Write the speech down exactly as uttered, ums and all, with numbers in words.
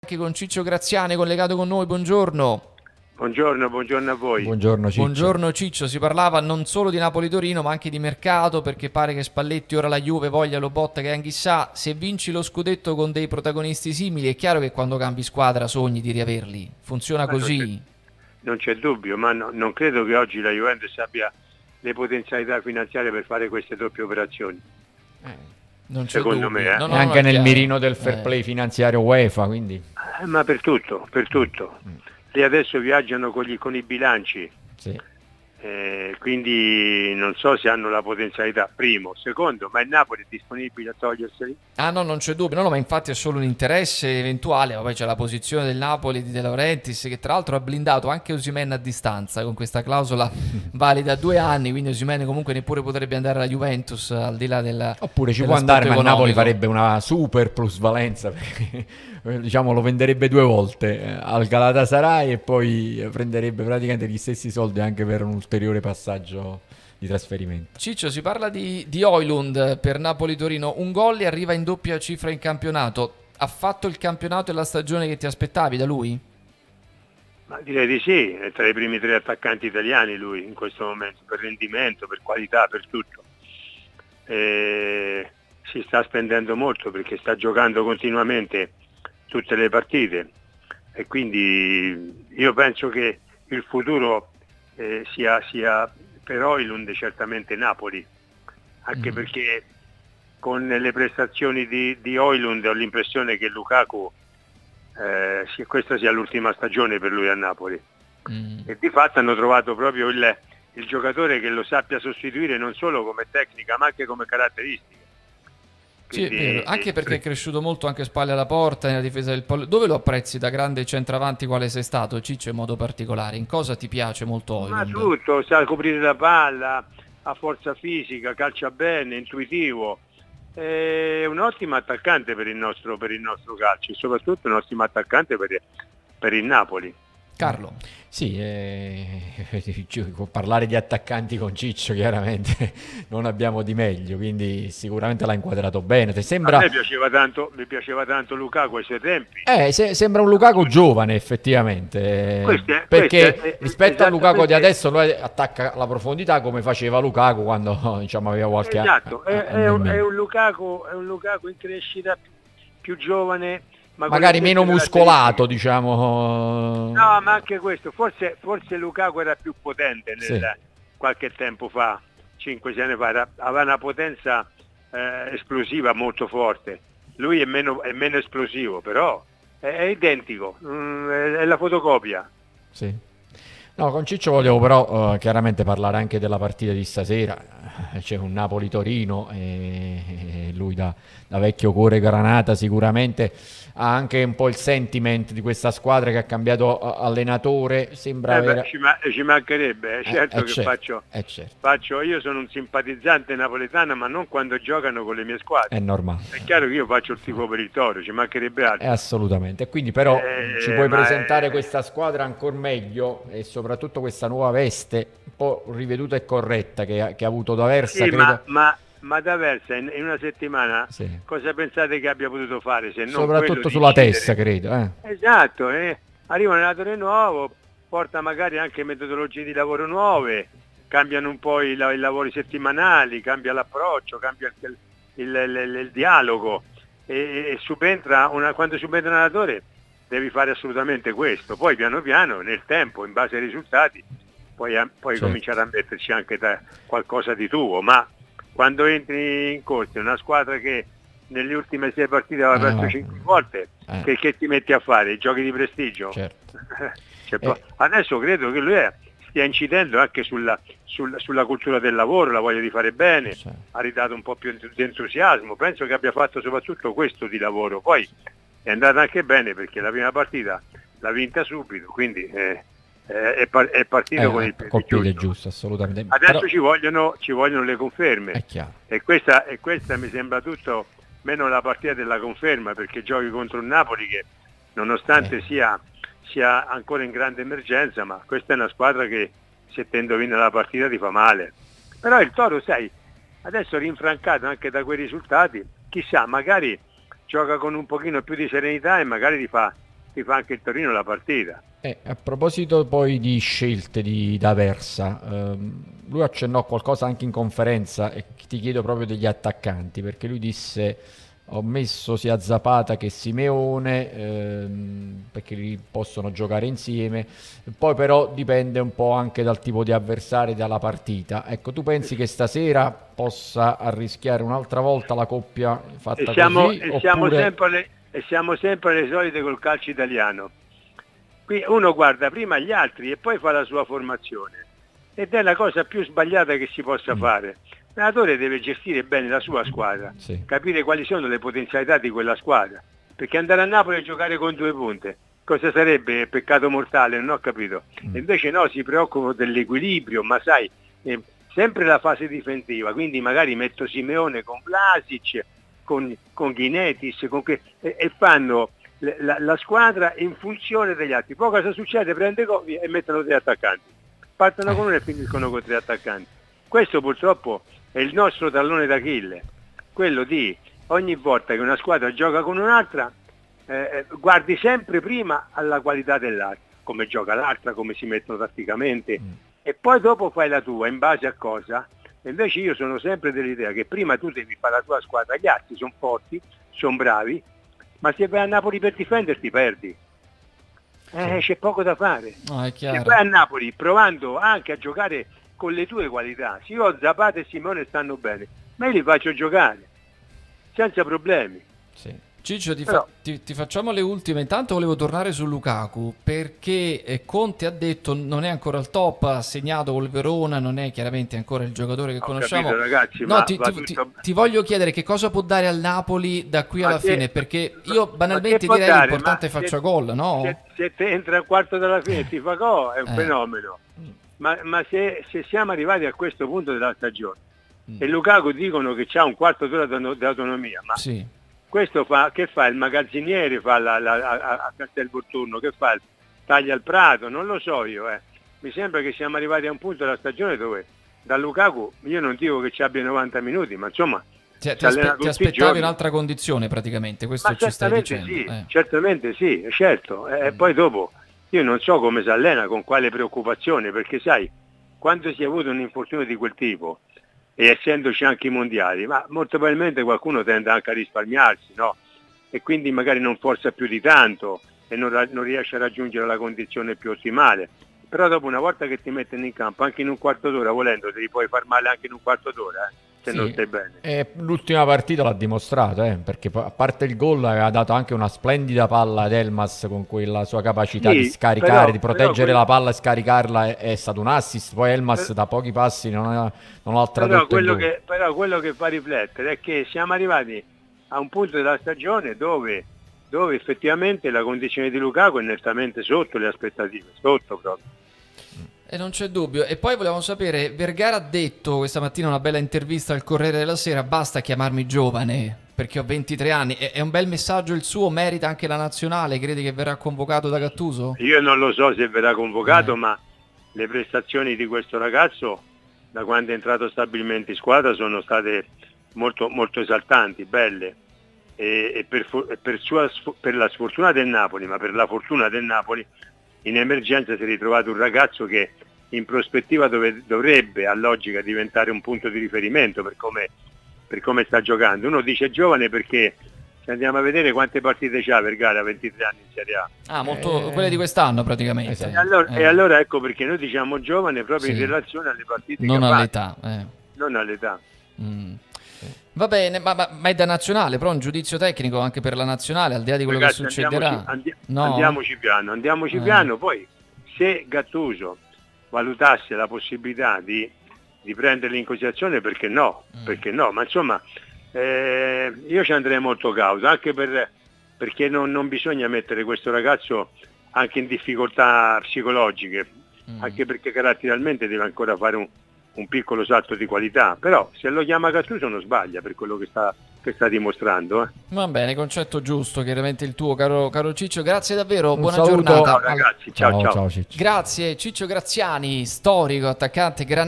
anche con Ciccio Graziani collegato con noi, buongiorno. Buongiorno, buongiorno a voi. Buongiorno Ciccio. Buongiorno Ciccio, si parlava non solo di Napoli-Torino ma anche di mercato, perché pare che Spalletti ora la Juve voglia Lobotka che Anghissà. Se vinci lo scudetto con dei protagonisti simili è chiaro che quando cambi squadra sogni di riaverli, funziona ma così? Non c'è, non c'è dubbio, ma no, non credo che oggi la Juventus abbia le potenzialità finanziarie per fare queste doppie operazioni. Eh, non c'è Secondo dubbio. me, eh. no, no, E anche no, nel chiaro. mirino del fair Eh. play finanziario UEFA, quindi... Eh, ma per tutto, per tutto. Mm. Lì adesso viaggiano con, gli, con i bilanci, Sì. eh, quindi non so se hanno la potenzialità, primo. Secondo, ma il Napoli è disponibile a toglierseli? Ah no, non c'è dubbio, no, no, ma infatti è solo un interesse eventuale, ma poi c'è la posizione del Napoli di De Laurentiis che tra l'altro ha blindato anche Osimhen a distanza con questa clausola valida due anni, quindi Osimhen comunque neppure potrebbe andare alla Juventus al di là della... Oppure ci può dell'aspetto andare, ma il Napoli economico. farebbe una super plusvalenza, perché diciamo lo venderebbe due volte eh, al Galatasaray e poi prenderebbe praticamente gli stessi soldi anche per un ulteriore passaggio di trasferimento. Ciccio, si parla di, di Højlund per Napoli-Torino, un gol e arriva in doppia cifra in campionato. Ha fatto il campionato e la stagione che ti aspettavi da lui? Ma direi di sì, è tra i primi tre attaccanti italiani lui in questo momento, per rendimento, per qualità, per tutto. E si sta spendendo molto perché sta giocando continuamente tutte le partite e quindi io penso che il futuro eh, sia, sia per Højlund certamente Napoli, anche mm. perché con le prestazioni di, di Højlund ho l'impressione che Lukaku eh, sia, questa sia l'ultima stagione per lui a Napoli mm. e di fatto hanno trovato proprio il, il giocatore che lo sappia sostituire non solo come tecnica ma anche come caratteristiche. Sì, è vero. Anche perché è cresciuto molto anche spalle alla porta nella difesa del Polo. Dove lo apprezzi da grande centravanti quale sei stato, Ciccio, in modo particolare? In cosa ti piace molto Højlund? Ma tutto, sa coprire la palla, ha forza fisica, calcia bene, intuitivo. È un ottimo attaccante per il nostro, per il nostro calcio e soprattutto un ottimo attaccante per, per il Napoli. Carlo. Sì, eh, parlare di attaccanti con Ciccio chiaramente non abbiamo di meglio, quindi sicuramente l'ha inquadrato bene. Ti sembra... A me piaceva tanto, mi piaceva tanto Lukaku ai suoi tempi. Eh, se, sembra un Lukaku giovane effettivamente, Questo è, perché questo è, rispetto al Lukaku di adesso lui attacca la profondità come faceva Lukaku quando diciamo aveva qualche anno. Esatto, è, è, un, è, un Lukaku, è un Lukaku in crescita, più, più giovane. Ma magari meno muscolato, diciamo. No, ma anche questo, forse, forse Lukaku era più potente nel, sì. qualche tempo fa, cinque sei anni fa, era, aveva una potenza eh, esplosiva molto forte. Lui è meno, è meno esplosivo, però è, è identico, mm, è, è la fotocopia. Sì. No, con Ciccio volevo però uh, chiaramente parlare anche della partita di stasera. C'è un Napoli-Torino e lui da, da vecchio cuore granata sicuramente ha anche un po' il sentiment di questa squadra che ha cambiato allenatore. Sembra eh avere... beh, ci, ma- ci mancherebbe, è certo eh, eh, che certo, faccio, eh, certo. faccio, io sono un simpatizzante napoletano, ma non quando giocano con le mie squadre. È normale. È chiaro che io faccio il tifo per il Toro, ci mancherebbe altro. Eh, assolutamente. Quindi però eh, ci puoi presentare è... questa squadra ancora meglio e soprattutto questa nuova veste un po' riveduta e corretta che ha, che ha avuto D'Aversa, sì, credo. ma, ma, ma D'Aversa in, in una settimana sì. cosa pensate che abbia potuto fare se non soprattutto sulla decidere? testa, credo. Eh. Esatto, eh. Arriva un allenatore nuovo, porta magari anche metodologie di lavoro nuove, cambiano un po' i, i lavori settimanali, cambia l'approccio, cambia il, il, il, il dialogo e, e subentra una, quando subentra un allenatore devi fare assolutamente questo, poi piano piano nel tempo, in base ai risultati, puoi, puoi certo. cominciare a metterci anche da qualcosa di tuo, ma quando entri in corso una squadra che nelle ultime sei partite aveva perso eh, cinque volte, eh. che, che ti metti a fare? I giochi di prestigio? Certo. cioè, eh. Adesso credo che lui è, stia incidendo anche sulla, sulla, sulla cultura del lavoro, la voglia di fare bene, certo. ha ridato un po' più di entusiasmo, penso che abbia fatto soprattutto questo di lavoro, poi è andata anche bene perché la prima partita l'ha vinta subito, quindi eh, è, par- è partito eh, con il piede giusto. giusto, assolutamente. Adesso Però... ci, vogliono, ci vogliono le conferme e questa, e questa mi sembra tutto meno la partita della conferma, perché giochi contro un Napoli che nonostante eh. sia, sia ancora in grande emergenza, ma questa è una squadra che se te indovina la partita ti fa male. Però il Toro, sai, adesso rinfrancato anche da quei risultati, chissà, magari gioca con un pochino più di serenità e magari ti fa, ti fa anche il Torino la partita. Eh, a proposito poi di scelte di D'Aversa, ehm, lui accennò qualcosa anche in conferenza e ti chiedo proprio degli attaccanti, perché lui disse ho messo sia Zapata che Simeone ehm, perché li possono giocare insieme, poi però dipende un po' anche dal tipo di avversario e dalla partita. Ecco, tu pensi che stasera possa arrischiare un'altra volta la coppia fatta e siamo, così? E siamo, oppure... sempre le, e siamo sempre le solite col calcio italiano. Qui uno guarda prima gli altri e poi fa la sua formazione, ed è la cosa più sbagliata che si possa mm. fare. L'allenatore deve gestire bene la sua squadra, sì. capire quali sono le potenzialità di quella squadra, perché andare a Napoli e giocare con due punte, cosa sarebbe? Peccato mortale, non ho capito. Mm. Invece no, si preoccupano dell'equilibrio, ma sai, eh, sempre la fase difensiva, quindi magari metto Simeone con Vlasic, con, con Ghinetis, con que- e, e fanno la, la squadra in funzione degli altri. Poi cosa succede? Prende Govi e mettono tre attaccanti, partono con uno e finiscono con tre attaccanti. Questo purtroppo è il nostro tallone d'Achille, quello di ogni volta che una squadra gioca con un'altra eh, guardi sempre prima alla qualità dell'altra, come gioca l'altra, come si mettono tatticamente mm. e poi dopo fai la tua in base a cosa. E invece io sono sempre dell'idea che prima tu devi fare la tua squadra, gli altri sono forti, sono bravi, ma se vai a Napoli per difenderti perdi, eh, c'è poco da fare. Oh, è chiaro. Se vai a Napoli provando anche a giocare con le tue qualità, se io Zapata e Simone stanno bene, ma io li faccio giocare senza problemi. Sì. Ciccio, ti, Però, fa, ti, ti facciamo le ultime. Intanto volevo tornare su Lukaku, perché eh, Conte ha detto non è ancora al top, ha segnato col Verona, non è chiaramente ancora il giocatore che ho conosciamo. capito, ragazzi, no, ma ti, ti, tutto... ti, ti voglio chiedere che cosa può dare al Napoli da qui alla che, fine, perché io banalmente direi direi l'importante è faccia gol, no? Se, se te entra al quarto della fine e ti fa gol è un eh. fenomeno. Ma, ma se, se siamo arrivati a questo punto della stagione mm. e Lukaku dicono che c'ha un quarto d'ora di autonomia, ma sì. questo fa, che fa il magazziniere, fa la, la, a, a Castelvolturno, che fa il taglia al prato, non lo so io, eh. mi sembra che siamo arrivati a un punto della stagione dove da Lukaku, io non dico che ci abbia novanta minuti, ma insomma ti, ti, aspe- ti aspettavi un'altra condizione praticamente, questo ma ci stai dicendo sì, eh. certamente sì, certo, e mm. poi dopo io non so come si allena, con quale preoccupazione, perché sai, quando si è avuto un infortunio di quel tipo, e essendoci anche i mondiali, ma molto probabilmente qualcuno tende anche a risparmiarsi, no? E quindi magari non forza più di tanto e non, ra- non riesce a raggiungere la condizione più ottimale. Però dopo, una volta che ti mettono in campo, anche in un quarto d'ora, volendo, ti puoi far male anche in un quarto d'ora, eh? Se sì, non stai bene. E l'ultima partita l'ha dimostrato, eh, perché a parte il gol aveva dato anche una splendida palla ad Elmas con quella sua capacità sì, di scaricare, però, di proteggere quello... la palla e scaricarla, è, è stato un assist. Poi Elmas per... da pochi passi non ha, non ha tradotto però quello, il gol. che, però quello che fa riflettere è che siamo arrivati a un punto della stagione dove, dove effettivamente la condizione di Lukaku è nettamente sotto le aspettative, sotto proprio. E non c'è dubbio. E poi volevamo sapere, Vergara ha detto questa mattina una bella intervista al Corriere della Sera, basta chiamarmi giovane perché ho ventitré anni. È un bel messaggio il suo, merita anche la nazionale, credi che verrà convocato da Gattuso? Io non lo so se verrà convocato, eh. ma le prestazioni di questo ragazzo da quando è entrato stabilmente in squadra sono state molto, molto esaltanti, belle. E, e per, per, sua, per la sfortuna del Napoli, ma per la fortuna del Napoli, in emergenza si è ritrovato un ragazzo che in prospettiva dove, dovrebbe a logica diventare un punto di riferimento per come, per come sta giocando. Uno dice giovane perché se andiamo a vedere quante partite c'ha Vergara, ventitré anni in Serie A. Ah, molto, eh, quelle di quest'anno praticamente. Esatto. E, allora, eh. e allora ecco perché noi diciamo giovane proprio sì. in relazione alle partite non che all'età, eh. non all'età. Mm. Va bene, ma, ma, ma è da nazionale, però un giudizio tecnico anche per la nazionale, al di là di quello Ragazzi, che succederà. Andiamoci, andi- no? andiamoci piano, andiamoci eh. piano, poi se Gattuso valutasse la possibilità di, di prenderli in considerazione, perché no, mm. perché no, ma insomma eh, io ci andrei molto cauto, anche per, perché non, non bisogna mettere questo ragazzo anche in difficoltà psicologiche, mm. anche perché caratterialmente deve ancora fare un un piccolo salto di qualità, però se lo chiama Gattuso non sbaglia per quello che sta, che sta dimostrando. Eh. Va bene, concetto giusto, chiaramente il tuo, caro, caro Ciccio, grazie davvero, un buona saluto. giornata. Ciao ragazzi, ciao ciao. ciao, ciao Grazie Ciccio Graziani, storico attaccante, grande